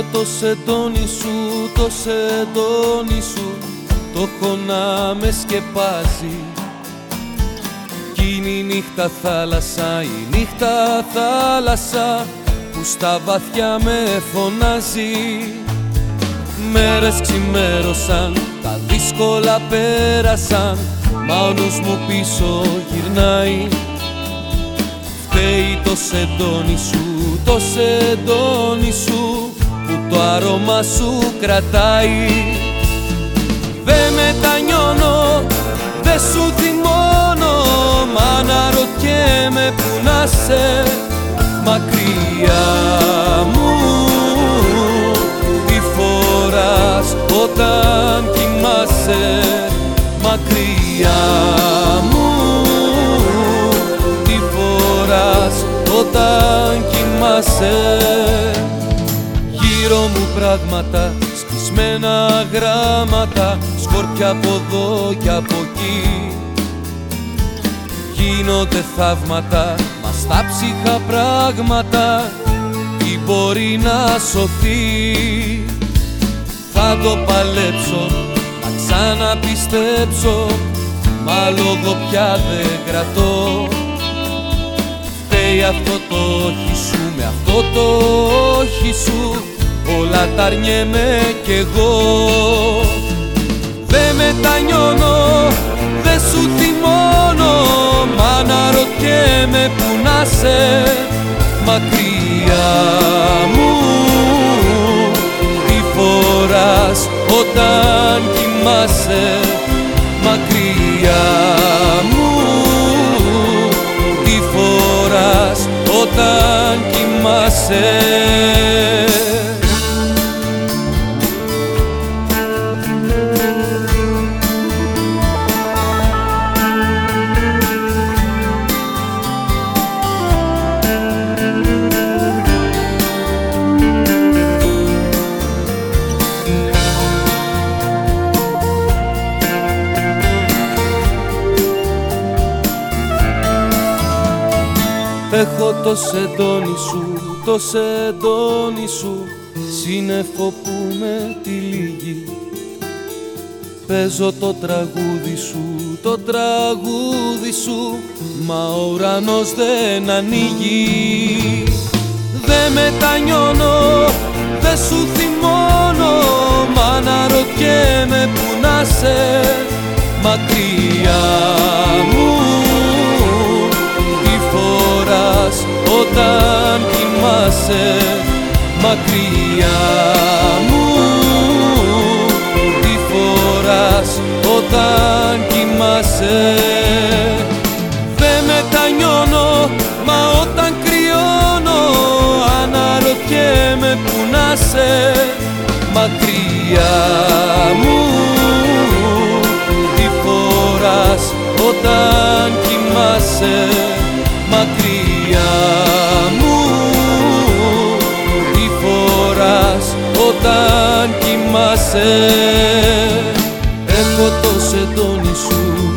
Έχω το σεντόνι σου, το σεντόνι σου, το έχω να με σκεπάζει. Κι είναι η νύχτα θάλασσα, η νύχτα θάλασσα, που στα βαθιά με φωνάζει. Μέρες ξημέρωσαν, τα δύσκολα πέρασαν, μα ο νους μου πίσω γυρνάει. Φταίει το σεντόνι σου, το σεντόνι σου, που το άρωμα σου κρατάει. Δε μετανιώνω, δε σου θυμώνω, μα αναρωτιέμαι που να σε μακριά μου. Τι φοράς όταν κοιμάσαι μακριά μου, τι φοράς όταν κοιμάσαι. Γύρω μου πράγματα, σπισμένα γράμματα, σκόρπια από εδώ κι από εκεί. Γίνονται θαύματα, μα στα ψυχα πράγματα, τι μπορεί να σωθεί. Θα το παλέψω, να ξαναπιστέψω, μα λόγω πια δεν κρατώ. Φταίει αυτό το όχι σου, με αυτό το όχι σου, όλα τα αρνιέμαι κι εγώ. Δε μετανιώνω, δε σου θυμώνω, μα αναρωτιέμαι που να σε μακριά μου. Τι φοράς όταν κοιμάσαι μακριά μου, τι φοράς όταν κοιμάσαι. Έχω το σεντόνι σου, το σεντόνι σου, σύννεφο που με τυλίγει. Παίζω το τραγούδι σου, το τραγούδι σου, μα ο ουρανός δεν ανοίγει. Δε μετανιώνω, δε σου θυμώνω, μα αναρωτιέμαι που να σε μακριά μου. Όταν κοιμάσαι μακριά μου, τι φοράς όταν κοιμάσαι. Δε μετανιώνω, μα όταν κρυώνω, αναρωτιέμαι που να σε μακριά μου. Τι φοράς όταν κοιμάσαι μακριά μου, τι φοράς όταν κοιμάσαι. Έχω το σεντόνι σου,